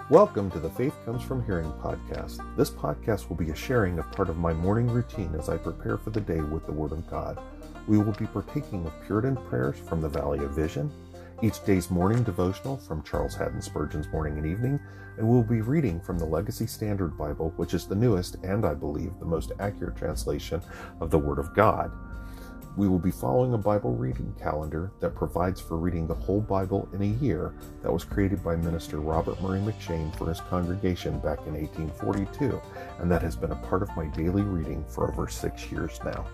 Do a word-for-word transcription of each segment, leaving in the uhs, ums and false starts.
Welcome to the Faith Comes From Hearing podcast. This podcast will be a sharing of part of my morning routine as I prepare for the day with the Word of God. We will be partaking of Puritan prayers from the Valley of Vision, each day's morning devotional from Charles Haddon Spurgeon's Morning and Evening, and we'll be reading from the Legacy Standard Bible, which is the newest and, I believe, the most accurate translation of the Word of God. We will be following a Bible reading calendar that provides for reading the whole Bible in a year that was created by Minister Robert Murray McShane for his congregation back in eighteen forty-two, and that has been a part of my daily reading for over six years now.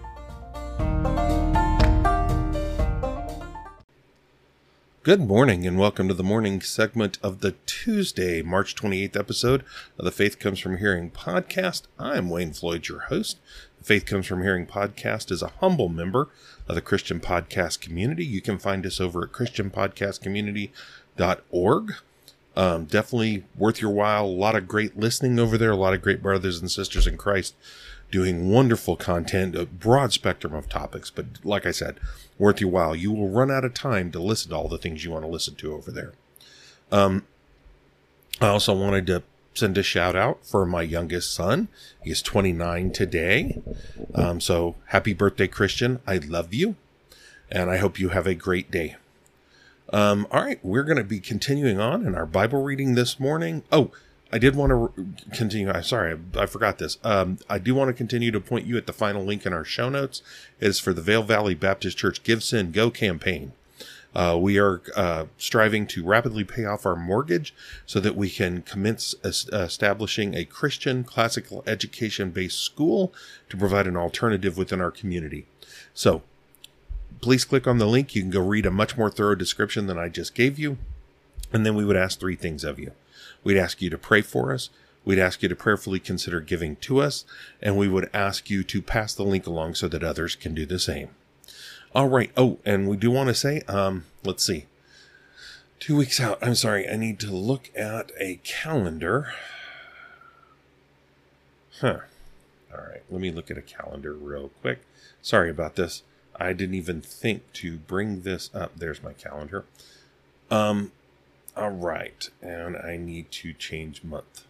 Good morning and welcome to the morning segment of the Tuesday, March twenty-eighth episode of the Faith Comes From Hearing podcast. I'm Wayne Floyd, your host. The Faith Comes From Hearing podcast is a humble member of the Christian podcast community. You can find us over at christian podcast community dot org. Um, definitely worth your while. A lot of great listening over there. A lot of great brothers and sisters in Christ doing wonderful content, a broad spectrum of topics. But like I said, worth your while. You will run out of time to listen to all the things you want to listen to over there. Um, I also wanted to send a shout out for my youngest son. He is twenty-nine today. Um, so happy birthday, Christian. I love you. And I hope you have a great day. Um, all right. We're going to be continuing on in our Bible reading this morning. Oh, I did want to continue. I'm sorry, I, I forgot this. Um, I do want to continue to point you at the final link in our show notes. It is for the Vail Valley Baptist Church Give, Send, Go campaign. Uh, we are uh, striving to rapidly pay off our mortgage so that we can commence es- establishing a Christian classical education-based school to provide an alternative within our community. So please click on the link. You can go read a much more thorough description than I just gave you. And then we would ask three things of you. We'd ask you to pray for us. We'd ask you to prayerfully consider giving to us. And we would ask you to pass the link along so that others can do the same. All right. Oh, and we do want to say, um, let's see. Two weeks out. I'm sorry. I need to look at a calendar. Huh. All right. Let me look at a calendar real quick. Sorry about this. I didn't even think to bring this up. There's my calendar. Um, all right. And I need to change month.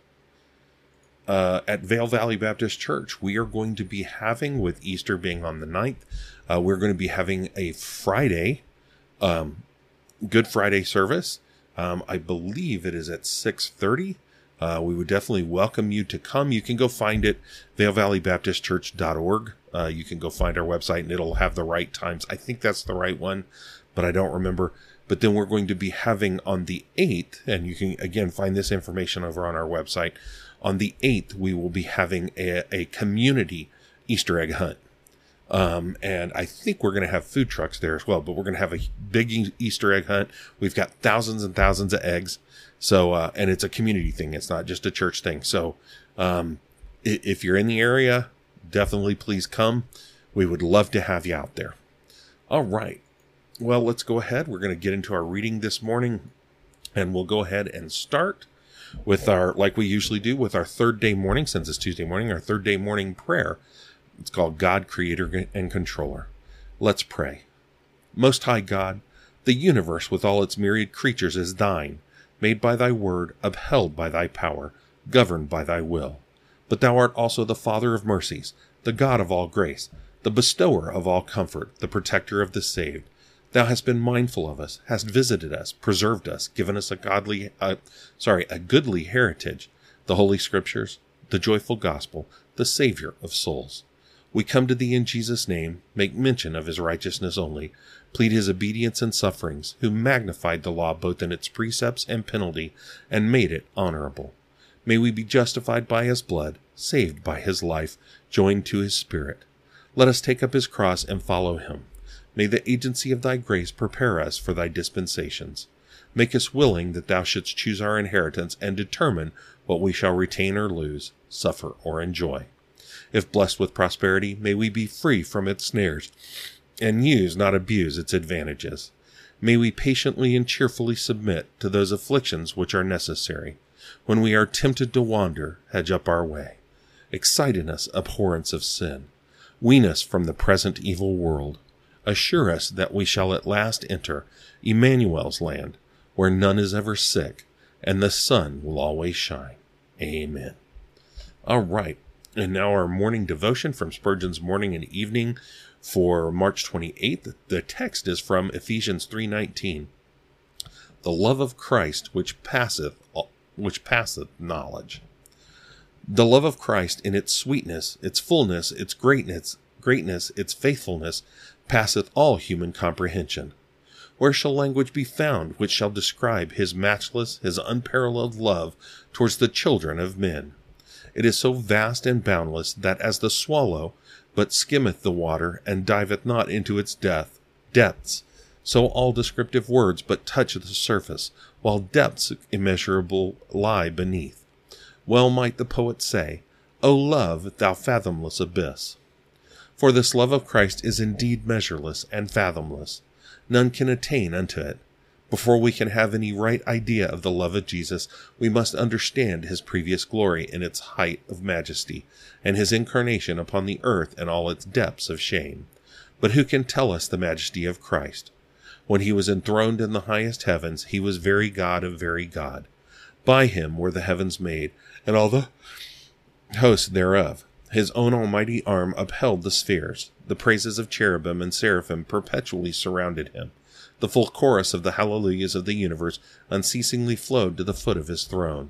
Uh, at Vail Valley Baptist Church, we are going to be having, with Easter being on the ninth, uh, we're going to be having a Friday, um, Good Friday service. Um, I believe it is at six thirty. Uh, we would definitely welcome you to come. You can go find it, vail valley baptist church dot org. Uh, you can go find our website and it'll have the right times. I think that's the right one, but I don't remember. But then we're going to be having on the eighth, and you can, again, find this information over on our website. On the eighth, we will be having a, a community Easter egg hunt. Um, and I think we're going to have food trucks there as well, but we're going to have a big Easter egg hunt. We've got thousands and thousands of eggs. So, uh, and it's a community thing. It's not just a church thing. So, um, if you're in the area, definitely please come. We would love to have you out there. All right. Well, let's go ahead. We're going to get into our reading this morning, and we'll go ahead and start with our, like we usually do, with our third day morning, since it's Tuesday morning, our third day morning prayer. It's called God, Creator and Controller. Let's pray. Most High God, the universe with all its myriad creatures is thine, made by thy word, upheld by thy power, governed by thy will. But thou art also the Father of mercies, the God of all grace, the bestower of all comfort, the protector of the saved. Thou hast been mindful of us, hast visited us, preserved us, given us a godly, uh, sorry, a goodly heritage, the Holy Scriptures, the joyful gospel, the Savior of souls. We come to thee in Jesus' name, make mention of his righteousness only, plead his obedience and sufferings, who magnified the law both in its precepts and penalty, and made it honorable. May we be justified by his blood, saved by his life, joined to his spirit. Let us take up his cross and follow him. May the agency of thy grace prepare us for thy dispensations. Make us willing that thou shouldst choose our inheritance and determine what we shall retain or lose, suffer or enjoy. If blessed with prosperity, may we be free from its snares, and use, not abuse, its advantages. May we patiently and cheerfully submit to those afflictions which are necessary. When we are tempted to wander, hedge up our way. Excite in us abhorrence of sin. Wean us from the present evil world. Assure us that we shall at last enter Emmanuel's land, where none is ever sick, and the sun will always shine. Amen. All right. And now our morning devotion from Spurgeon's Morning and Evening for March twenty-eighth. The text is from Ephesians three nineteen. The love of Christ which passeth which passeth knowledge. The love of Christ in its sweetness, its fullness, its greatness, greatness, its faithfulness, passeth all human comprehension. Where shall language be found which shall describe his matchless, his unparalleled love towards the children of men? It is so vast and boundless that as the swallow but skimmeth the water and diveth not into its depth, depths, so all descriptive words but touch the surface, while depths immeasurable lie beneath. Well might the poet say, O love, thou fathomless abyss. For this love of Christ is indeed measureless and fathomless. None can attain unto it. Before we can have any right idea of the love of Jesus, we must understand his previous glory in its height of majesty, and his incarnation upon the earth in all its depths of shame. But who can tell us the majesty of Christ? When he was enthroned in the highest heavens, he was very God of very God. By him were the heavens made, and all the hosts thereof. His own almighty arm upheld the spheres. The praises of cherubim and seraphim perpetually surrounded him. The full chorus of the hallelujahs of the universe unceasingly flowed to the foot of his throne.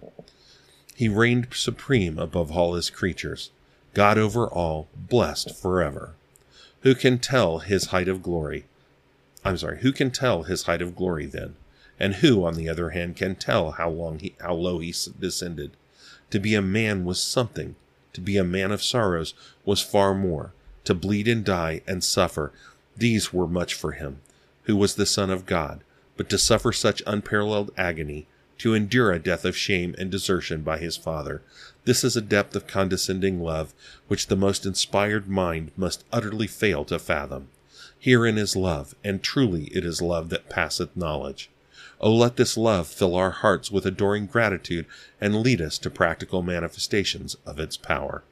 He reigned supreme above all his creatures, God over all, blessed forever. Who can tell his height of glory? I'm sorry, who can tell his height of glory then? And who, on the other hand, can tell how long he, how low he descended? To be a man was something. To be a man of sorrows was far more. To bleed and die and suffer, these were much for him, who was the Son of God. But to suffer such unparalleled agony, to endure a death of shame and desertion by his Father, this is a depth of condescending love which the most inspired mind must utterly fail to fathom. Herein is love, and truly it is love that passeth knowledge. O let this love fill our hearts with adoring gratitude and lead us to practical manifestations of its power.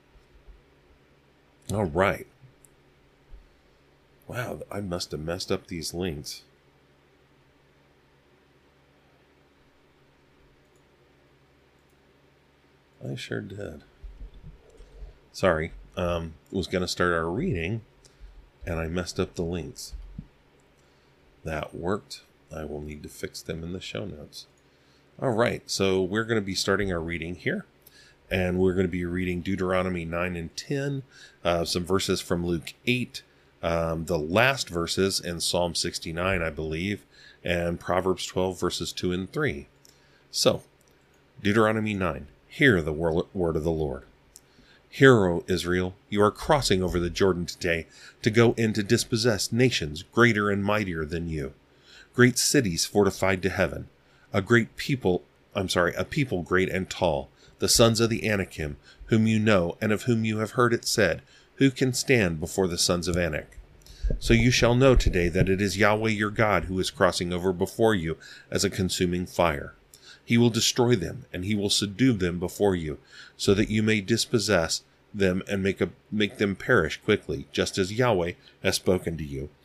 All right. Wow, I must have messed up these links. I sure did. Sorry. Um, was going to start our reading, and I messed up the links. That worked. I will need to fix them in the show notes. All right, so we're going to be starting our reading here, and we're going to be reading Deuteronomy nine and ten, uh, some verses from Luke eight, um, the last verses in Psalm sixty-nine, I believe, and Proverbs twelve, verses two and three. So, Deuteronomy nine, hear the word of the Lord. Hear, O Israel, you are crossing over the Jordan today to go in to dispossess nations greater and mightier than you. Great cities fortified to heaven, a great people, I'm sorry, a people great and tall, the sons of the Anakim, whom you know, and of whom you have heard it said, who can stand before the sons of Anak? So you shall know today that it is Yahweh your God who is crossing over before you as a consuming fire. He will destroy them, and he will subdue them before you, so that you may dispossess them and make, a, make them perish quickly, just as Yahweh has spoken to you.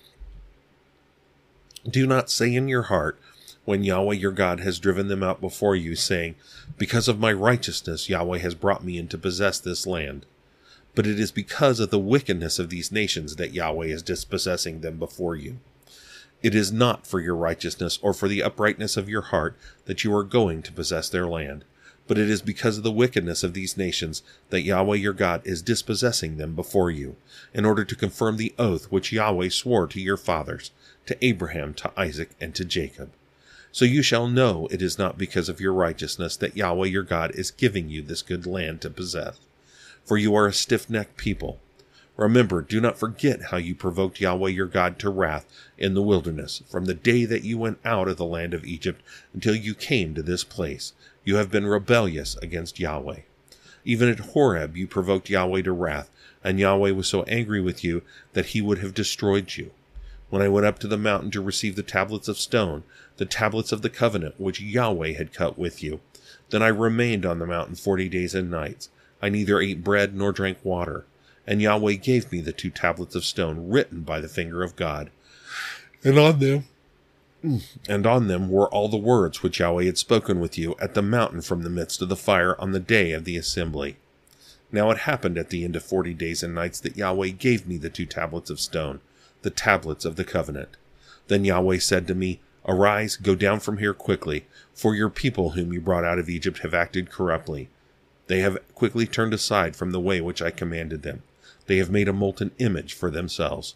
Do not say in your heart, when Yahweh your God has driven them out before you, saying, because of my righteousness Yahweh has brought me in to possess this land. But it is because of the wickedness of these nations that Yahweh is dispossessing them before you. It is not for your righteousness or for the uprightness of your heart that you are going to possess their land, but it is because of the wickedness of these nations that Yahweh your God is dispossessing them before you, in order to confirm the oath which Yahweh swore to your fathers, to Abraham, to Isaac, and to Jacob. So you shall know it is not because of your righteousness that Yahweh your God is giving you this good land to possess, for you are a stiff-necked people. Remember, do not forget how you provoked Yahweh your God to wrath in the wilderness, from the day that you went out of the land of Egypt until you came to this place. You have been rebellious against Yahweh. Even at Horeb you provoked Yahweh to wrath, and Yahweh was so angry with you that he would have destroyed you. When I went up to the mountain to receive the tablets of stone, the tablets of the covenant which Yahweh had cut with you, then I remained on the mountain forty days and nights. I neither ate bread nor drank water. And Yahweh gave me the two tablets of stone written by the finger of God. And on them and on them were all the words which Yahweh had spoken with you at the mountain from the midst of the fire on the day of the assembly. Now it happened at the end of forty days and nights that Yahweh gave me the two tablets of stone, the tablets of the covenant. Then Yahweh said to me, Arise, go down from here quickly, for your people whom you brought out of Egypt have acted corruptly. They have quickly turned aside from the way which I commanded them. They have made a molten image for themselves.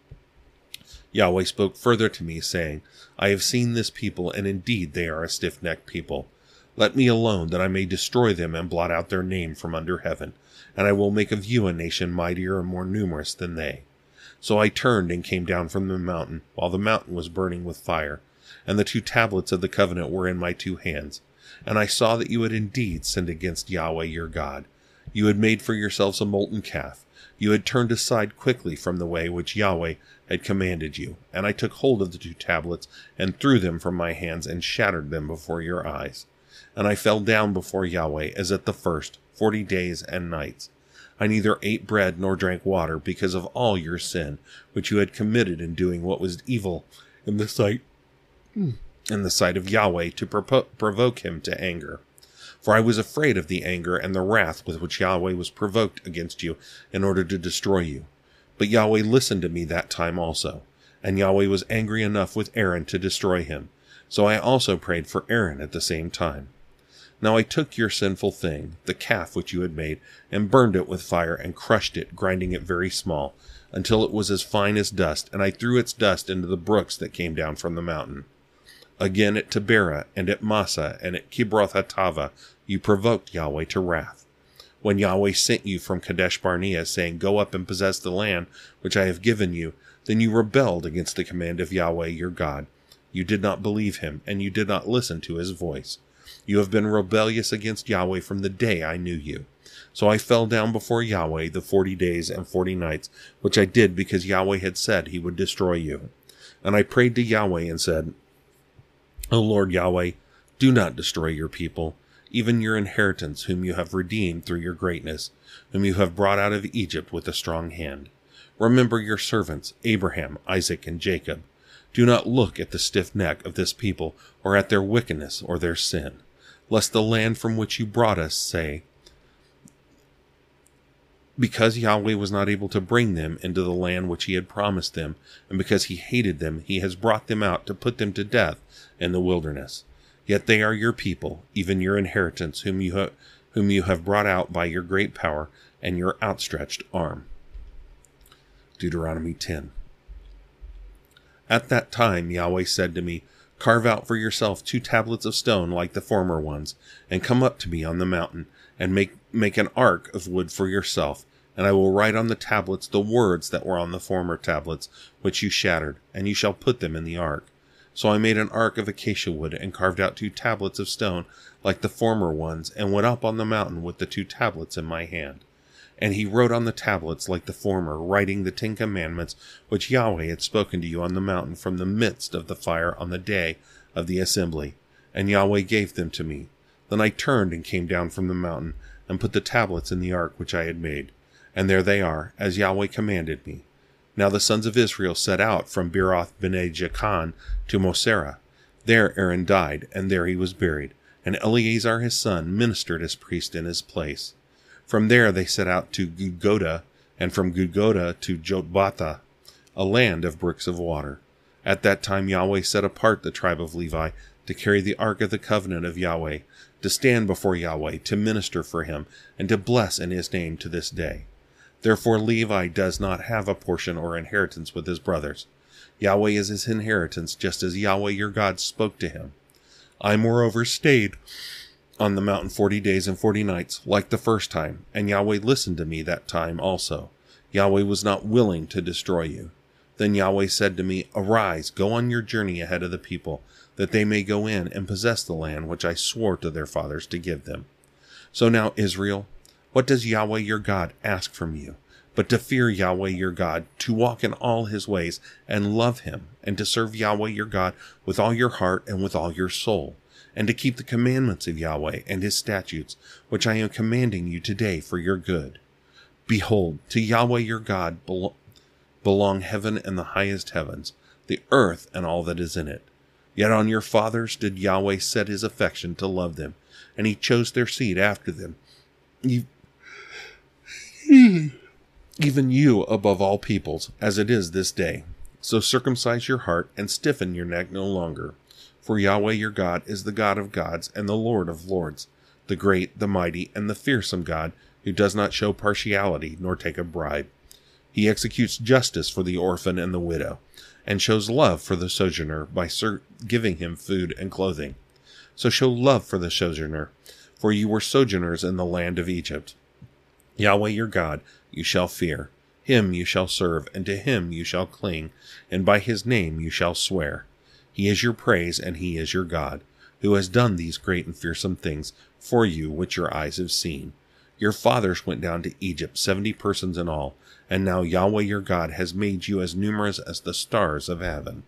Yahweh spoke further to me, saying, I have seen this people, and indeed they are a stiff-necked people. Let me alone, that I may destroy them and blot out their name from under heaven, and I will make of you a nation mightier and more numerous than they. So I turned and came down from the mountain, while the mountain was burning with fire, and the two tablets of the covenant were in my two hands. And I saw that you had indeed sinned against Yahweh your God. You had made for yourselves a molten calf. You had turned aside quickly from the way which Yahweh had commanded you. And I took hold of the two tablets, and threw them from my hands, and shattered them before your eyes. And I fell down before Yahweh, as at the first, forty days and nights. I neither ate bread nor drank water, because of all your sin, which you had committed in doing what was evil in the sight, in the sight of Yahweh, to provo- provoke him to anger. For I was afraid of the anger and the wrath with which Yahweh was provoked against you in order to destroy you. But Yahweh listened to me that time also, and Yahweh was angry enough with Aaron to destroy him. So I also prayed for Aaron at the same time. Now I took your sinful thing, the calf which you had made, and burned it with fire, and crushed it, grinding it very small, until it was as fine as dust, and I threw its dust into the brooks that came down from the mountain. Again at Taberah, and at Massa, and at Kibroth-Hattava, you provoked Yahweh to wrath. When Yahweh sent you from Kadesh Barnea, saying, Go up and possess the land which I have given you, then you rebelled against the command of Yahweh your God. You did not believe him, and you did not listen to his voice. You have been rebellious against Yahweh from the day I knew you. So I fell down before Yahweh the forty days and forty nights, which I did because Yahweh had said he would destroy you. And I prayed to Yahweh and said, O Lord Yahweh, do not destroy your people, even your inheritance, whom you have redeemed through your greatness, whom you have brought out of Egypt with a strong hand. Remember your servants, Abraham, Isaac, and Jacob. Do not look at the stiff neck of this people, or at their wickedness or their sin, lest the land from which you brought us say, because Yahweh was not able to bring them into the land which he had promised them, and because he hated them, he has brought them out to put them to death in the wilderness. Yet they are your people, even your inheritance, whom you have, whom you have brought out by your great power and your outstretched arm. Deuteronomy ten. At that time Yahweh said to me, Carve out for yourself two tablets of stone like the former ones, and come up to me on the mountain, and make, make an ark of wood for yourself, and I will write on the tablets the words that were on the former tablets, which you shattered, and you shall put them in the ark. So I made an ark of acacia wood, and carved out two tablets of stone like the former ones, and went up on the mountain with the two tablets in my hand. And he wrote on the tablets like the former, writing the Ten Commandments which Yahweh had spoken to you on the mountain from the midst of the fire on the day of the assembly. And Yahweh gave them to me. Then I turned and came down from the mountain, and put the tablets in the ark which I had made. And there they are, as Yahweh commanded me. Now the sons of Israel set out from Beeroth bene Jaakan to Moserah. There Aaron died, and there he was buried, and Eleazar his son ministered as priest in his place. From there they set out to Gudgoda, and from Gudgoda to Jotbatha, a land of brooks of water. At that time Yahweh set apart the tribe of Levi to carry the ark of the covenant of Yahweh, to stand before Yahweh, to minister for him, and to bless in his name to this day. Therefore Levi does not have a portion or inheritance with his brothers. Yahweh is his inheritance, just as Yahweh your God spoke to him. I moreover stayed on the mountain forty days and forty nights, like the first time, and Yahweh listened to me that time also. Yahweh was not willing to destroy you. Then Yahweh said to me, Arise, go on your journey ahead of the people, that they may go in and possess the land which I swore to their fathers to give them. So now, Israel, what does Yahweh your God ask from you, but to fear Yahweh your God, to walk in all his ways, and love him, and to serve Yahweh your God with all your heart and with all your soul, and to keep the commandments of Yahweh and his statutes, which I am commanding you today for your good. Behold, to Yahweh your God belo- belong heaven and the highest heavens, the earth and all that is in it. Yet on your fathers did Yahweh set his affection to love them, and he chose their seed after them, even you above all peoples, as it is this day. So circumcise your heart and stiffen your neck no longer. For Yahweh your God is the God of gods and the Lord of lords, the great, the mighty, and the fearsome God, who does not show partiality nor take a bribe. He executes justice for the orphan and the widow, and shows love for the sojourner by giving him food and clothing. So show love for the sojourner, for you were sojourners in the land of Egypt. Yahweh your God you shall fear, him you shall serve, and to him you shall cling, and by his name you shall swear. He is your praise, and he is your God, who has done these great and fearsome things for you which your eyes have seen. Your fathers went down to Egypt, seventy persons in all, and now Yahweh your God has made you as numerous as the stars of heaven.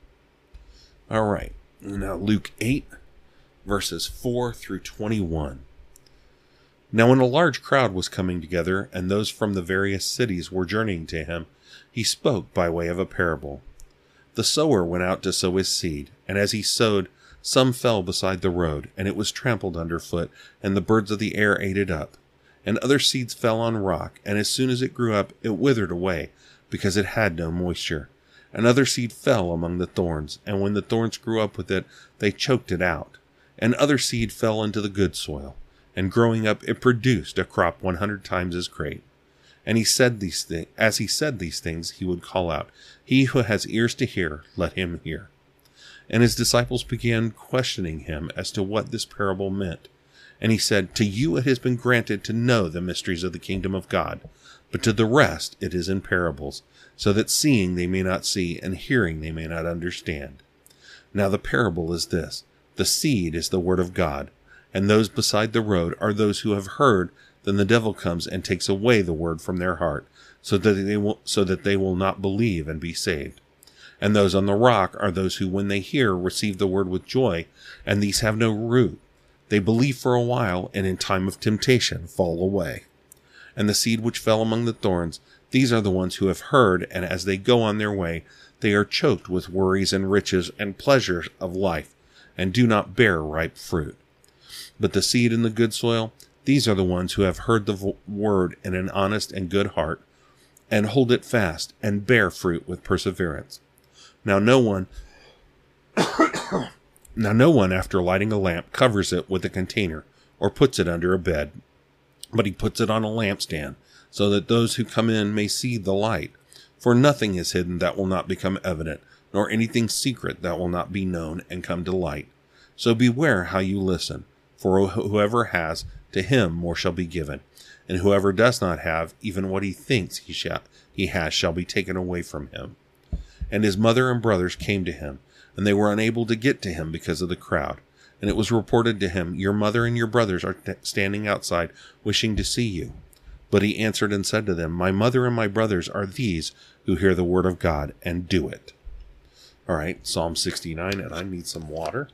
All right, now Luke eight, verses four through twenty-one. Now when a large crowd was coming together, and those from the various cities were journeying to him, he spoke by way of a parable. The sower went out to sow his seed, and as he sowed, some fell beside the road, and it was trampled underfoot, and the birds of the air ate it up. And other seeds fell on rock, and as soon as it grew up, it withered away, because it had no moisture. And other seed fell among the thorns, and when the thorns grew up with it, they choked it out. And other seed fell into the good soil, and growing up, it produced a crop one hundred times as great. And he said these things, as he said these things, he would call out, He who has ears to hear, let him hear. And his disciples began questioning him as to what this parable meant. And he said, To you it has been granted to know the mysteries of the kingdom of God, but to the rest it is in parables, so that seeing they may not see, and hearing they may not understand. Now the parable is this: the seed is the word of God, and those beside the road are those who have heard. Then the devil comes and takes away the word from their heart, so that they will, so that they will not believe and be saved. And those on the rock are those who, when they hear, receive the word with joy, and these have no root. They believe for a while, and in time of temptation fall away. And the seed which fell among the thorns, these are the ones who have heard, and as they go on their way, they are choked with worries and riches and pleasures of life, and do not bear ripe fruit. But the seed in the good soil, these are the ones who have heard the word in an honest and good heart, and hold it fast, and bear fruit with perseverance. Now no one... Now no one, after lighting a lamp, covers it with a container, or puts it under a bed, but he puts it on a lampstand, so that those who come in may see the light. For nothing is hidden that will not become evident, nor anything secret that will not be known and come to light. So beware how you listen, for whoever has, to him more shall be given, and whoever does not have, even what he thinks he shall, he has shall be taken away from him. And his mother and brothers came to him, and they were unable to get to him because of the crowd. And it was reported to him, Your mother and your brothers are t- standing outside, wishing to see you. But he answered and said to them, My mother and my brothers are these who hear the word of God and do it. All right, Psalm sixty-nine, and I need some water.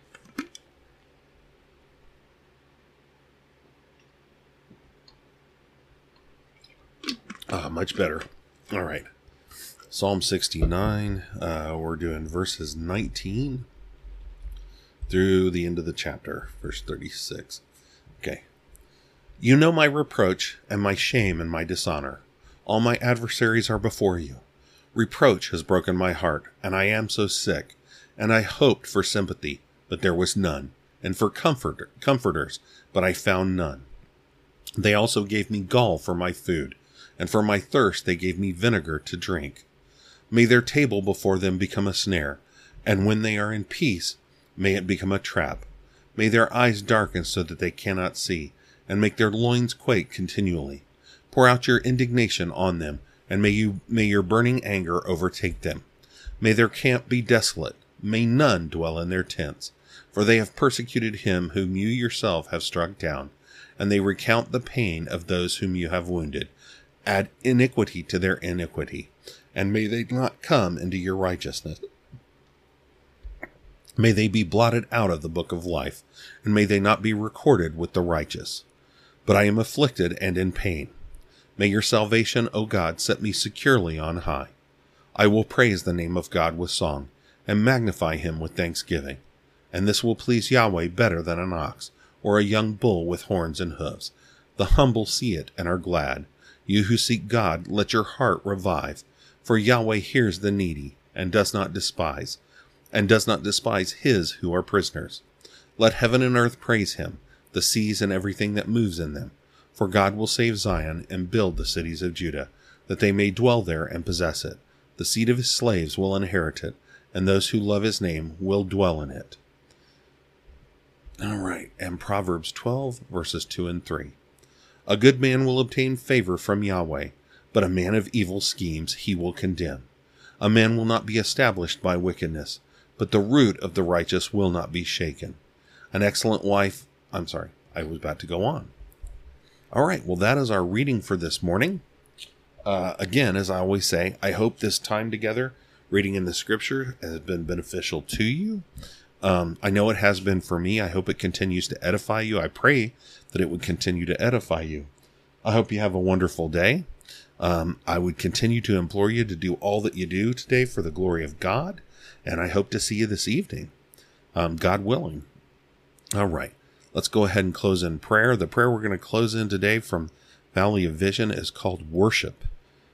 Ah, much better. All right. Psalm sixty-nine, uh, we're doing verses nineteen through the end of the chapter, verse thirty-six. Okay. You know my reproach and my shame and my dishonor. All my adversaries are before you. Reproach has broken my heart, and I am so sick. And I hoped for sympathy, but there was none, and for comfort, comforters, but I found none. They also gave me gall for my food, and for my thirst they gave me vinegar to drink. May their table before them become a snare, and when they are in peace, may it become a trap. May their eyes darken so that they cannot see, and make their loins quake continually. Pour out your indignation on them, and may you may your burning anger overtake them. May their camp be desolate. May none dwell in their tents. For they have persecuted him whom you yourself have struck down, and they recount the pain of those whom you have wounded. Add iniquity to their iniquity, and may they not come into your righteousness. May they be blotted out of the book of life, and may they not be recorded with the righteous. But I am afflicted and in pain. May your salvation, O God, set me securely on high. I will praise the name of God with song, and magnify him with thanksgiving. And this will please Yahweh better than an ox, or a young bull with horns and hoofs. The humble see it and are glad. You who seek God, let your heart revive. For Yahweh hears the needy, and does not despise, and does not despise his who are prisoners. Let heaven and earth praise him, the seas and everything that moves in them. For God will save Zion and build the cities of Judah, that they may dwell there and possess it. The seed of his slaves will inherit it, and those who love his name will dwell in it. All right, and Proverbs twelve, verses two and three. A good man will obtain favor from Yahweh, but a man of evil schemes he will condemn. A man will not be established by wickedness, but the root of the righteous will not be shaken. An excellent wife, I'm sorry, I was about to go on. All right, well, that is our reading for this morning. Uh, again, as I always say, I hope this time together, reading in the scripture, has been beneficial to you. Um, I know it has been for me. I hope it continues to edify you. I pray that it would continue to edify you. I hope you have a wonderful day. Um, I would continue to implore you to do all that you do today for the glory of God, and I hope to see you this evening, um, God willing. All right, let's go ahead and close in prayer. The prayer we're going to close in today from Valley of Vision is called Worship.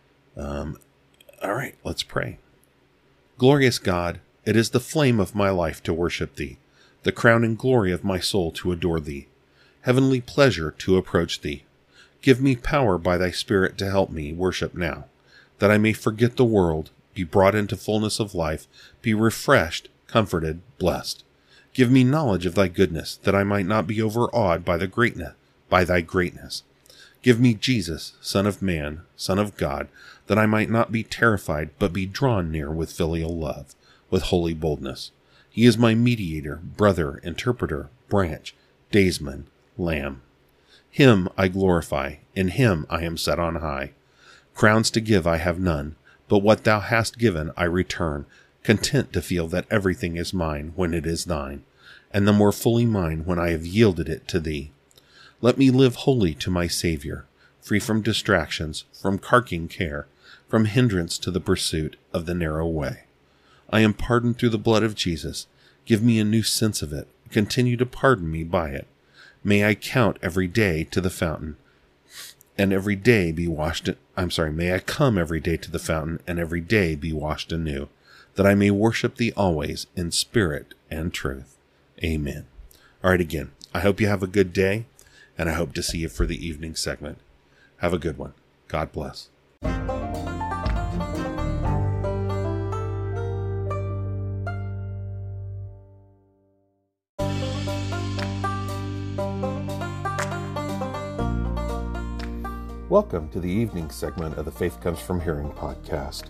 Um, all right, let's pray. Glorious God, it is the flame of my life to worship thee, the crowning glory of my soul to adore thee, heavenly pleasure to approach thee. Give me power by thy Spirit to help me worship now, that I may forget the world, be brought into fullness of life, be refreshed, comforted, blessed. Give me knowledge of thy goodness, that I might not be overawed by the greatness, by thy greatness. Give me Jesus, Son of Man, Son of God, that I might not be terrified, but be drawn near with filial love, with holy boldness. He is my mediator, brother, interpreter, branch, daysman, lamb. Him I glorify, in him I am set on high. Crowns to give I have none, but what thou hast given I return, content to feel that everything is mine when it is thine, and the more fully mine when I have yielded it to thee. Let me live wholly to my Savior, free from distractions, from carking care, from hindrance to the pursuit of the narrow way. I am pardoned through the blood of Jesus. Give me a new sense of it. Continue to pardon me by it. May I count every day to the fountain, and every day be washed. In, I'm sorry, may I come every day to the fountain, and every day be washed anew, that I may worship thee always in spirit and truth. Amen. All right, again, I hope you have a good day, and I hope to see you for the evening segment. Have a good one. God bless. Welcome to the evening segment of the Faith Comes From Hearing podcast.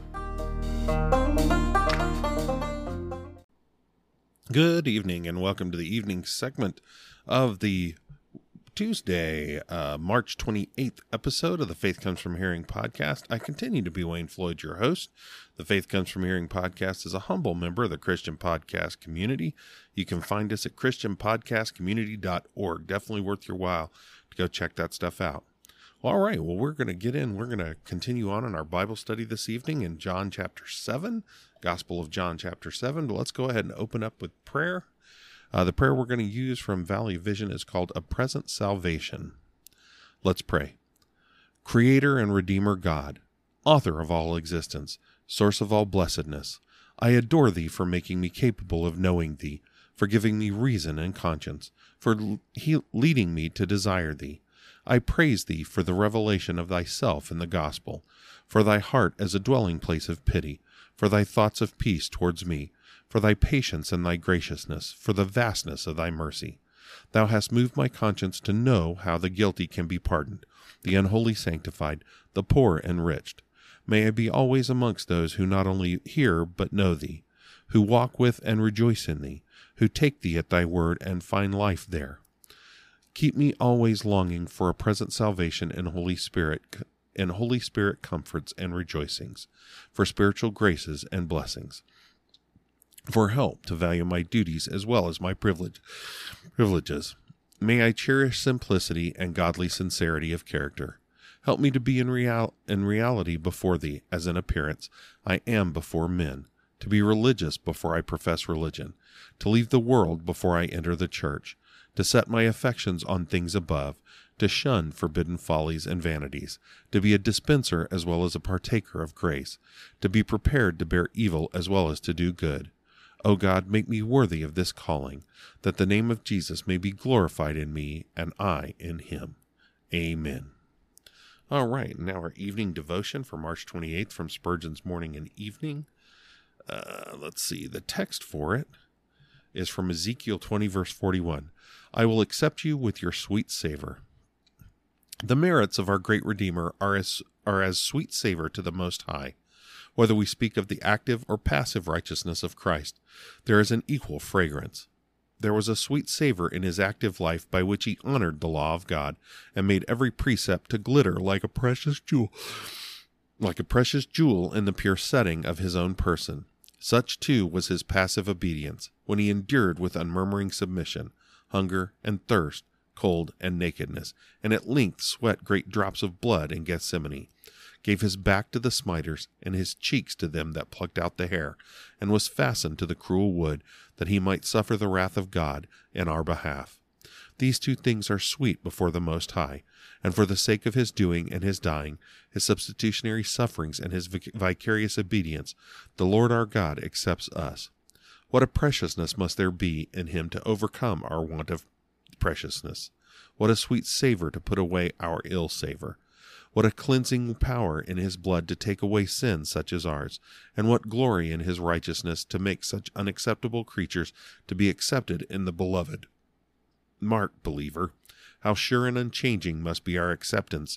Good evening, and welcome to the evening segment of the Tuesday, uh, March twenty-eighth episode of the Faith Comes From Hearing podcast. I continue to be Wayne Floyd, your host. The Faith Comes From Hearing podcast is a humble member of the Christian podcast community. You can find us at christian podcast community dot org. Definitely worth your while to go check that stuff out. All right, well, we're going to get in. We're going to continue on in our Bible study this evening in John chapter seven, Gospel of John chapter seven. But let's go ahead and open up with prayer. Uh, the prayer we're going to use from Valley of Vision is called A Present Salvation. Let's pray. Creator and Redeemer God, author of all existence, source of all blessedness, I adore thee for making me capable of knowing thee, for giving me reason and conscience, for le- leading me to desire thee. I praise thee for the revelation of thyself in the gospel, for thy heart as a dwelling place of pity, for thy thoughts of peace towards me, for thy patience and thy graciousness, for the vastness of thy mercy. Thou hast moved my conscience to know how the guilty can be pardoned, the unholy sanctified, the poor enriched. May I be always amongst those who not only hear but know thee, who walk with and rejoice in thee, who take thee at thy word and find life there. Keep me always longing for a present salvation in Holy Spirit, in Holy Spirit comforts and rejoicings, for spiritual graces and blessings, for help to value my duties as well as my privilege, privileges. May I cherish simplicity and godly sincerity of character. Help me to be in, real, in reality before thee, as in appearance I am before men, to be religious before I profess religion, to leave the world before I enter the church, to set my affections on things above, to shun forbidden follies and vanities, to be a dispenser as well as a partaker of grace, to be prepared to bear evil as well as to do good. O God, make me worthy of this calling, that the name of Jesus may be glorified in me and I in him. Amen. All right, now our evening devotion for March twenty-eighth from Spurgeon's Morning and Evening. Uh, let's see, the text for it is from Ezekiel twenty, verse forty-one. I will accept you with your sweet savor. The merits of our great Redeemer are as, are as sweet savor to the Most High. Whether we speak of the active or passive righteousness of Christ, there is an equal fragrance. There was a sweet savor in his active life by which he honored the law of God and made every precept to glitter like a precious jewel, like a precious jewel in the pure setting of his own person. Such, too, was his passive obedience, when he endured with unmurmuring submission hunger and thirst, cold and nakedness, and at length sweat great drops of blood in Gethsemane, gave his back to the smiters, and his cheeks to them that plucked out the hair, and was fastened to the cruel wood, that he might suffer the wrath of God in our behalf. These two things are sweet before the Most High, and for the sake of his doing and his dying, his substitutionary sufferings and his vicarious obedience, the Lord our God accepts us. What a preciousness must there be in him to overcome our want of preciousness. What a sweet savor to put away our ill savor. What a cleansing power in his blood to take away sins such as ours, and what glory in his righteousness to make such unacceptable creatures to be accepted in the beloved. Mark, believer, how sure and unchanging must be our acceptance,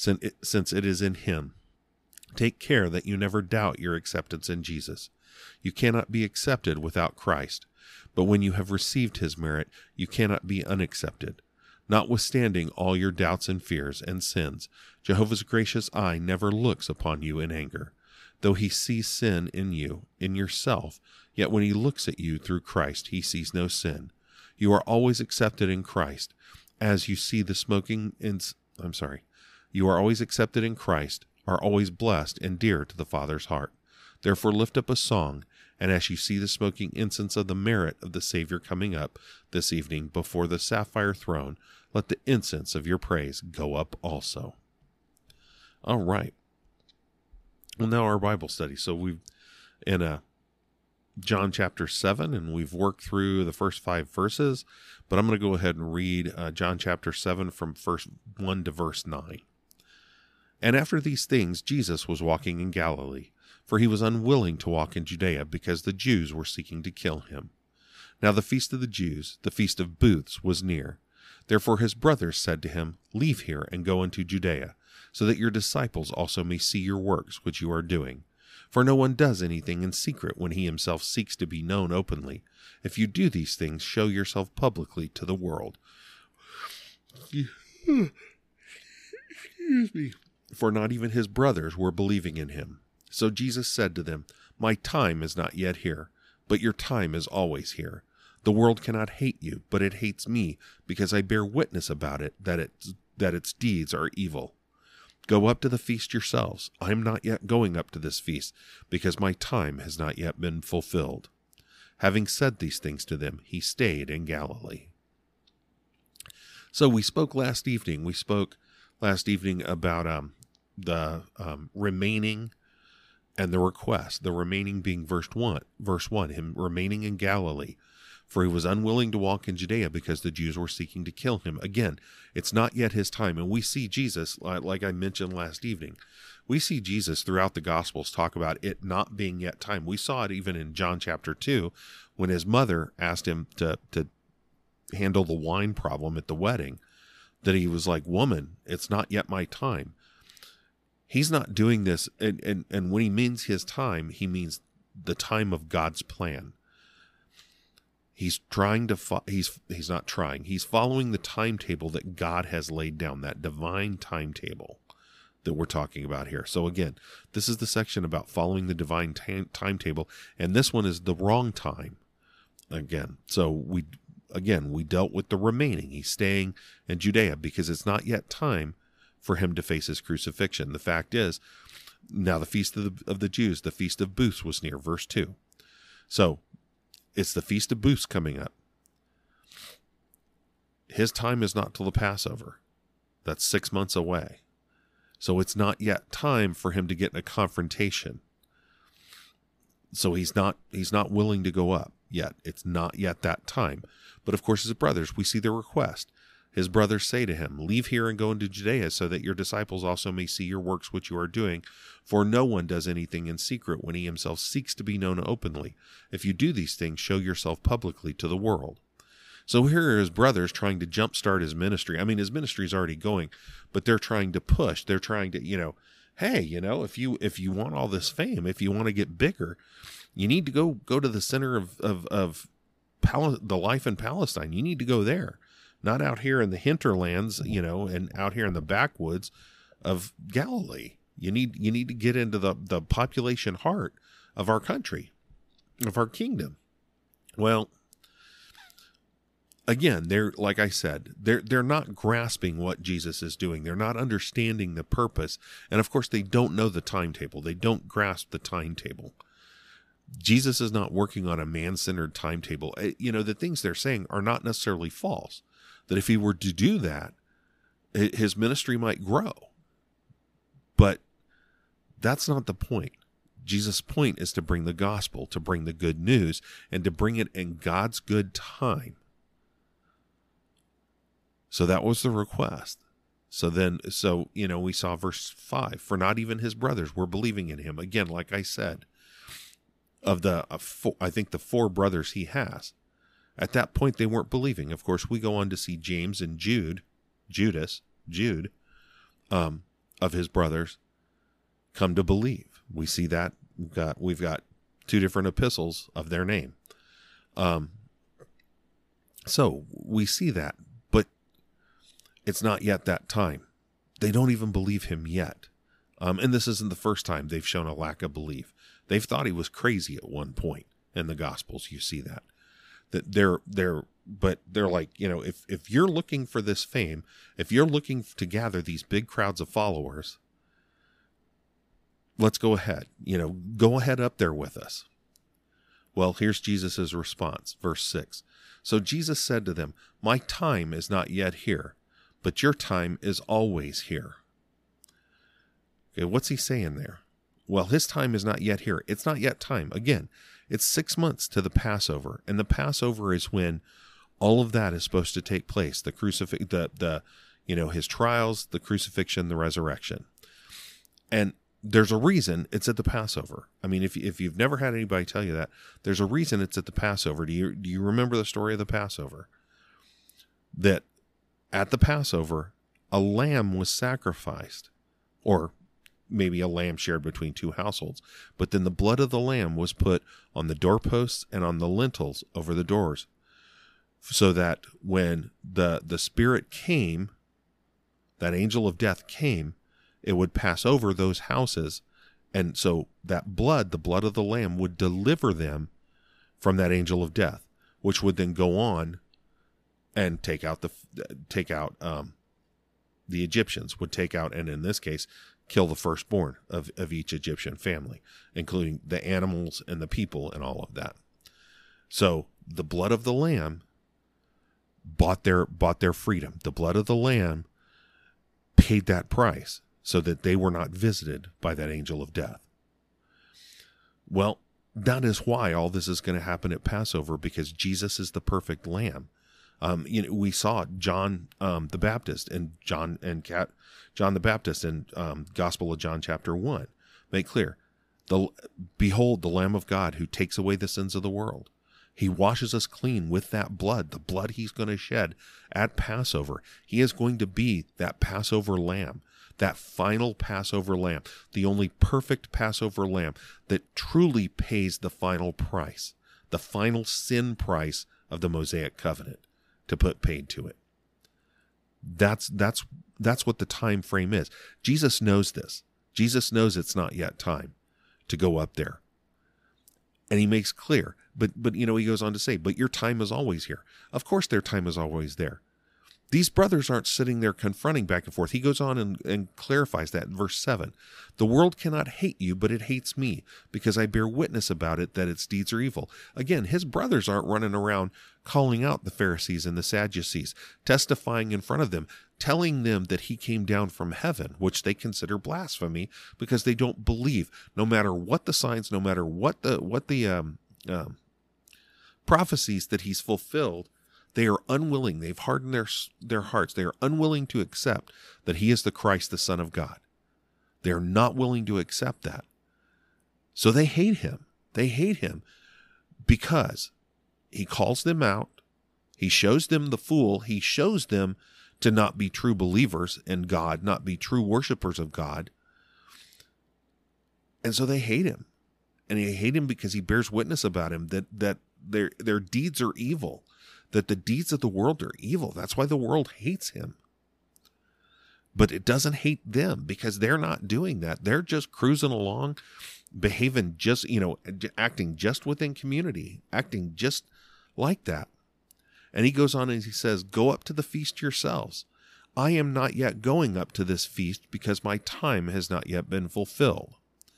since it is in him. Take care that you never doubt your acceptance in Jesus. You cannot be accepted without Christ, but when you have received his merit, you cannot be unaccepted. Notwithstanding all your doubts and fears and sins, Jehovah's gracious eye never looks upon you in anger. Though he sees sin in you, in yourself, yet when he looks at you through Christ, he sees no sin. You are always accepted in Christ, as you see the smoking in, I'm sorry, you are always accepted in Christ, are always blessed and dear to the Father's heart. Therefore lift up a song, and as you see the smoking incense of the merit of the Savior coming up this evening before the sapphire throne, let the incense of your praise go up also. All right. Well, now our Bible study. So we've in a John chapter seven, and we've worked through the first five verses, but I'm going to go ahead and read uh, John chapter seven from verse one to verse nine. And after these things, Jesus was walking in Galilee, for he was unwilling to walk in Judea because the Jews were seeking to kill him. Now the feast of the Jews, the feast of booths, was near. Therefore his brothers said to him, Leave here and go into Judea, so that your disciples also may see your works which you are doing. For no one does anything in secret when he himself seeks to be known openly. If you do these things, show yourself publicly to the world. Excuse me. For not even his brothers were believing in him. So Jesus said to them, My time is not yet here, but your time is always here. The world cannot hate you, but it hates me, because I bear witness about it, that its, that its deeds are evil. Go up to the feast yourselves. I am not yet going up to this feast, because my time has not yet been fulfilled. Having said these things to them, he stayed in Galilee. So we spoke last evening, we spoke last evening about um, the um, remaining and the request, the remaining being verse one, verse one, him remaining in Galilee. For he was unwilling to walk in Judea because the Jews were seeking to kill him. Again, it's not yet his time. And we see Jesus, like I mentioned last evening, we see Jesus throughout the Gospels talk about it not being yet time. We saw it even in John chapter two, when his mother asked him to, to handle the wine problem at the wedding, that he was like, Woman, it's not yet my time. He's not doing this. And, and, and when he means his time, he means the time of God's plan. He's trying to, fo- he's, he's not trying, he's following the timetable that God has laid down, that divine timetable that we're talking about here. So again, this is the section about following the divine t- timetable, and this one is the wrong time. Again, so we, again, we dealt with the remaining. He's staying in Judea because it's not yet time for him to face his crucifixion. The fact is, now the feast of the, of the Jews, the feast of booths was near, verse two. So it's the Feast of Booths coming up. His time is not till the Passover. That's six months away. So it's not yet time for him to get in a confrontation. So he's not he's not willing to go up yet. It's not yet that time. But of course, his brothers, we see their request. His brothers say to him, "Leave here and go into Judea, so that your disciples also may see your works which you are doing. For no one does anything in secret when he himself seeks to be known openly. If you do these things, show yourself publicly to the world." So here are his brothers trying to jumpstart his ministry. I mean, his ministry is already going, but they're trying to push. They're trying to, you know, hey, you know, if you if you want all this fame, if you want to get bigger, you need to go go to the center of of, of Pal- the life in Palestine. You need to go there. Not out here in the hinterlands, you know, and out here in the backwoods of Galilee. You need you need to get into the, the population heart of our country, of our kingdom. Well, again, they're like I said, they're they're not grasping what Jesus is doing. They're not understanding the purpose, and of course, they don't know the timetable. They don't grasp the timetable. Jesus is not working on a man-centered timetable. You know, the things they're saying are not necessarily false. That if he were to do that, his ministry might grow. But that's not the point. Jesus' point is to bring the gospel, to bring the good news, and to bring it in God's good time. So that was the request. So then, so, you know, we saw verse five, for not even his brothers were believing in him. Again, like I said, of the, of four, I think the four brothers he has, at that point, they weren't believing. Of course, we go on to see James and Jude, Judas, Jude, um, of his brothers, come to believe. We see that we've got we've got two different epistles of their name. Um, so we see that, but it's not yet that time. They don't even believe him yet. Um, and this isn't the first time they've shown a lack of belief. They've thought he was crazy at one point in the Gospels. You see that. That they're they're but they're like, you know, if if you're looking for this fame, if you're looking to gather these big crowds of followers, let's go ahead, you know, go ahead up there with us. Well, here's Jesus's response, verse six. So Jesus said to them, "My time is not yet here, but your time is always here." Okay, what's he saying there? Well, his time is not yet here. It's not yet time. Again, it's six months to the Passover, and the Passover is when all of that is supposed to take place. The crucifix, the the, you know, his trials, the crucifixion, the resurrection, and there's a reason it's at the Passover. I mean, if if you've never had anybody tell you that, there's a reason it's at the Passover. Do you do you remember the story of the Passover? That at the Passover, a lamb was sacrificed, or maybe a lamb shared between two households, but then the blood of the lamb was put on the doorposts and on the lintels over the doors, so that when the the spirit came, that angel of death came, it would pass over those houses, and so that blood, the blood of the lamb, would deliver them from that angel of death, which would then go on and take out the take out um, the Egyptians, would take out, and in this case, kill the firstborn of, of each Egyptian family, including the animals and the people and all of that. So the blood of the lamb bought their bought their freedom. The blood of the lamb paid that price so that they were not visited by that angel of death. Well, that is why all this is going to happen at Passover, because Jesus is the perfect lamb. Um, you know, we saw John um, the Baptist and John and Cat, John the Baptist in um, Gospel of John chapter one make clear, the behold the Lamb of God who takes away the sins of the world. He washes us clean with that blood, the blood he's going to shed at Passover. He is going to be that Passover lamb, that final Passover lamb, the only perfect Passover lamb that truly pays the final price, the final sin price of the Mosaic covenant to put paid to it. That's that's that's what the time frame is. Jesus knows this. Jesus knows it's not yet time to go up there. And he makes clear, but but you know, he goes on to say, but your time is always here. Of course their time is always there. These brothers aren't sitting there confronting back and forth. He goes on and, and clarifies that in verse seven. The world cannot hate you, but it hates me, because I bear witness about it that its deeds are evil. Again, his brothers aren't running around calling out the Pharisees and the Sadducees, testifying in front of them, telling them that he came down from heaven, which they consider blasphemy because they don't believe. No matter what the signs, no matter what the what the um, um, prophecies that he's fulfilled, they are unwilling. They've hardened their their hearts. They are unwilling to accept that he is the Christ, the Son of God. They are not willing to accept that. So they hate him. They hate him because he calls them out. He shows them the fool. He shows them to not be true believers in God, not be true worshipers of God. And so they hate him. And they hate him because he bears witness about him that, that their, their deeds are evil, that the deeds of the world are evil. That's why the world hates him. But it doesn't hate them because they're not doing that. They're just cruising along, behaving just, you know, acting just within community, acting just like that. And he goes on and he says, go up to the feast yourselves. I am not yet going up to this feast because my time has not yet been fulfilled.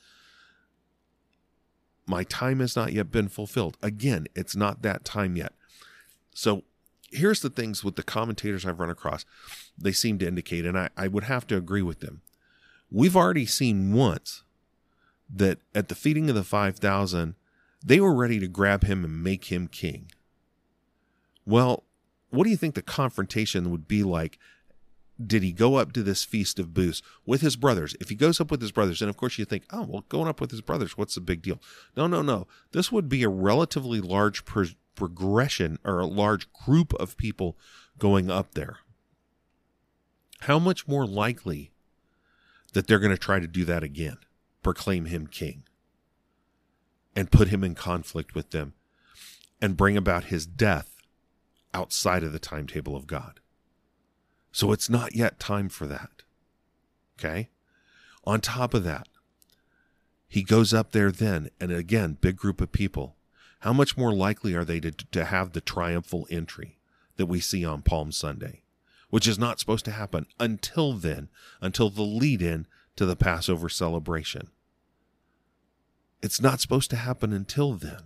My time has not yet been fulfilled. Again, it's not that time yet. So here's the things with the commentators I've run across. They seem to indicate, and I, I would have to agree with them. We've already seen once that at the feeding of the five thousand, they were ready to grab him and make him king. Well, what do you think the confrontation would be like? Did he go up to this feast of booths with his brothers? If he goes up with his brothers, and of course you think, oh, well, going up with his brothers, what's the big deal? No, no, no. This would be a relatively large pro- progression or a large group of people going up there. How much more likely that they're going to try to do that again, proclaim him king, and put him in conflict with them, and bring about his death outside of the timetable of God? So it's not yet time for that. Okay? On top of that, he goes up there then, and again, big group of people. How much more likely are they to, to have the triumphal entry that we see on Palm Sunday, which is not supposed to happen until then, until the lead-in to the Passover celebration? It's not supposed to happen until then.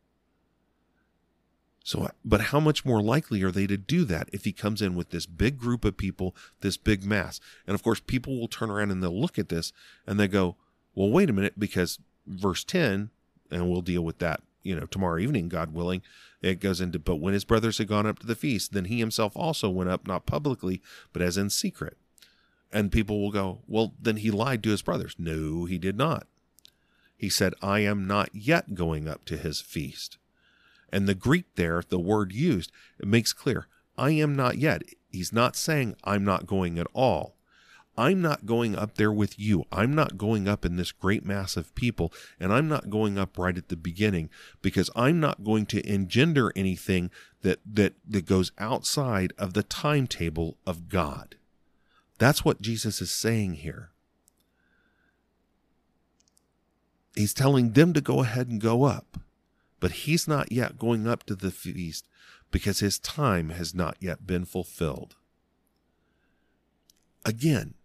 So, but how much more likely are they to do that if he comes in with this big group of people, this big mass? And of course, people will turn around and they'll look at this and they go, well, wait a minute, because verse ten, and we'll deal with that, you know, tomorrow evening, God willing, it goes into, but when his brothers had gone up to the feast, then he himself also went up, not publicly, but as in secret. And people will go, well, then he lied to his brothers. No, he did not. He said, I am not yet going up to his feast. And the Greek there, the word used, it makes clear, I am not yet. He's not saying I'm not going at all. I'm not going up there with you. I'm not going up in this great mass of people, and I'm not going up right at the beginning because I'm not going to engender anything that, that, that goes outside of the timetable of God. That's what Jesus is saying here. He's telling them to go ahead and go up. But he's not yet going up to the feast because his time has not yet been fulfilled. Again,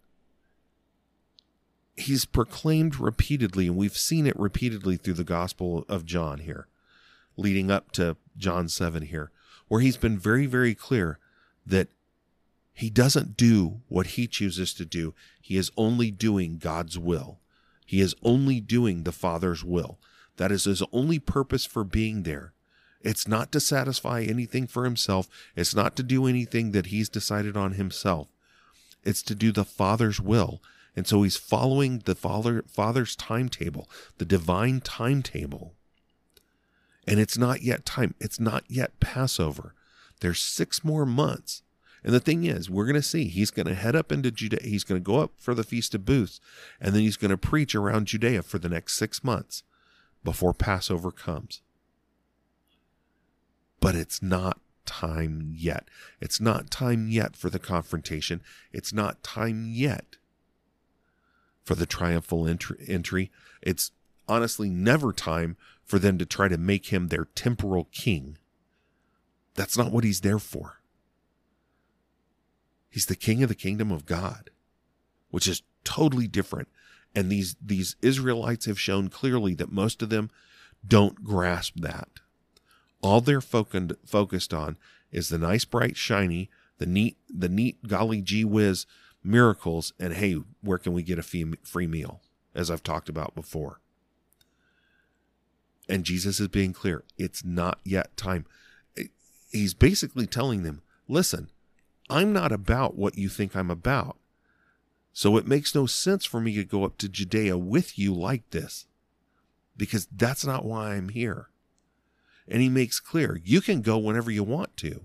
he's proclaimed repeatedly, and we've seen it repeatedly through the Gospel of John here, leading up to John seven here, where he's been very, very clear that he doesn't do what he chooses to do. He is only doing God's will. He is only doing the Father's will. That is his only purpose for being there. It's not to satisfy anything for himself. It's not to do anything that he's decided on himself. It's to do the Father's will. And so he's following the Father, Father's timetable, the divine timetable. And it's not yet time. It's not yet Passover. There's six more months. And the thing is, we're going to see, he's going to head up into Judea. He's going to go up for the Feast of Booths, and then he's going to preach around Judea for the next six months. Before Passover comes. But it's not time yet. It's not time yet for the confrontation. It's not time yet for the triumphal entry. It's honestly never time for them to try to make him their temporal king. That's not what he's there for. He's the king of the kingdom of God, which is totally different. And these, these Israelites have shown clearly that most of them don't grasp that. All they're focused, focused on is the nice, bright, shiny, the neat, the neat, golly gee whiz miracles. And hey, where can we get a fee, free meal? As I've talked about before. And Jesus is being clear. It's not yet time. He's basically telling them, listen, I'm not about what you think I'm about. So it makes no sense for me to go up to Judea with you like this, because that's not why I'm here. And he makes clear, you can go whenever you want to.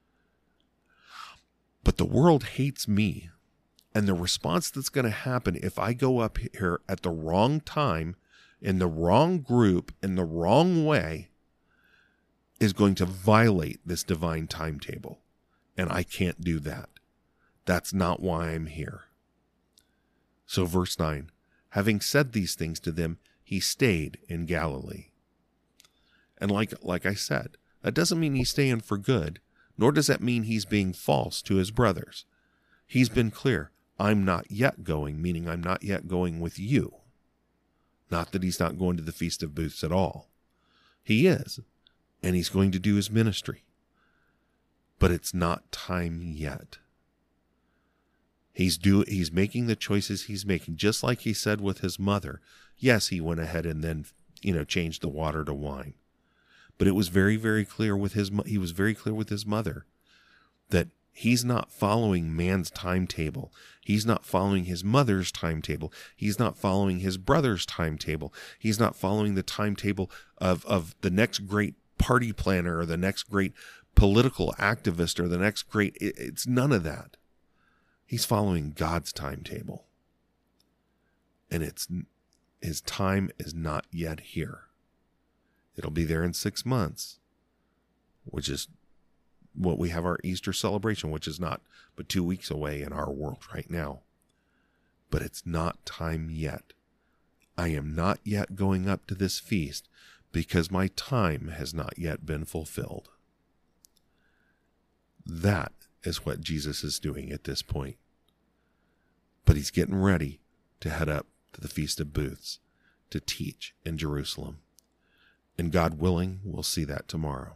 But the world hates me. And the response that's going to happen if I go up here at the wrong time, in the wrong group, in the wrong way, is going to violate this divine timetable. And I can't do that. That's not why I'm here. So verse nine, having said these things to them, he stayed in Galilee. And like, like I said, that doesn't mean he's staying for good, nor does that mean he's being false to his brothers. He's been clear. I'm not yet going, meaning I'm not yet going with you. Not that he's not going to the Feast of Booths at all. He is, and he's going to do his ministry. But it's not time yet. He's do he's making the choices he's making, just like he said with his mother. Yes, he went ahead and then, you know, changed the water to wine. But it was very, very clear with his he was very clear with his mother that he's not following man's timetable. He's not following his mother's timetable. He's not following his brother's timetable. He's not following the timetable of, of the next great party planner or the next great political activist or the next great... It, it's none of that. He's following God's timetable. And it's his time is not yet here. It'll be there in six months, which is what we have our Easter celebration, which is not but two weeks away in our world right now. But it's not time yet. I am not yet going up to this feast because my time has not yet been fulfilled. That is what Jesus is doing at this point. But he's getting ready to head up to the Feast of Booths to teach in Jerusalem. And God willing, we'll see that tomorrow.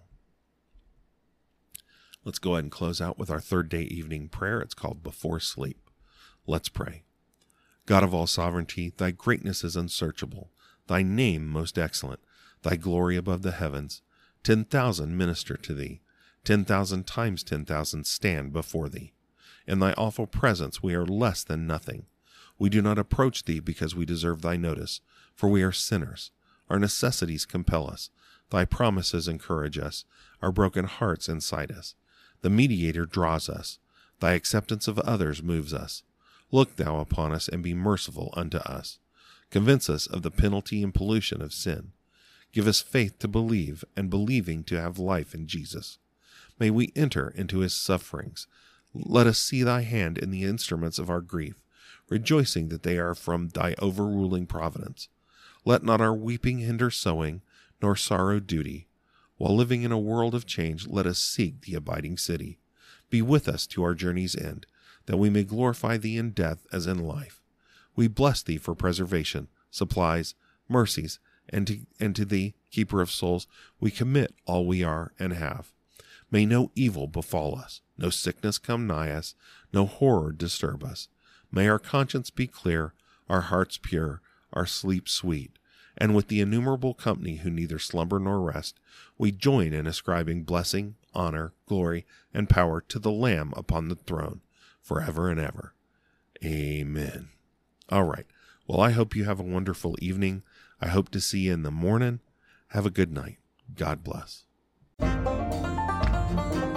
Let's go ahead and close out with our third day evening prayer. It's called Before Sleep. Let's pray. God of all sovereignty, thy greatness is unsearchable, thy name most excellent, thy glory above the heavens. Ten thousand minister to thee, ten thousand times ten thousand stand before thee. In thy awful presence we are less than nothing. We do not approach thee because we deserve thy notice, for we are sinners. Our necessities compel us. Thy promises encourage us. Our broken hearts incite us. The mediator draws us. Thy acceptance of others moves us. Look thou upon us and be merciful unto us. Convince us of the penalty and pollution of sin. Give us faith to believe, and believing to have life in Jesus. May we enter into his sufferings. Let us see thy hand in the instruments of our grief, rejoicing that they are from thy overruling providence. Let not our weeping hinder sowing, nor sorrow duty. While living in a world of change, let us seek the abiding city. Be with us to our journey's end, that we may glorify thee in death as in life. We bless thee for preservation, supplies, mercies, and to, and to thee, keeper of souls, we commit all we are and have. May no evil befall us, no sickness come nigh us, no horror disturb us. May our conscience be clear, our hearts pure, our sleep sweet. And with the innumerable company who neither slumber nor rest, we join in ascribing blessing, honor, glory, and power to the Lamb upon the throne, forever and ever. Amen. All right. Well, I hope you have a wonderful evening. I hope to see you in the morning. Have a good night. God bless.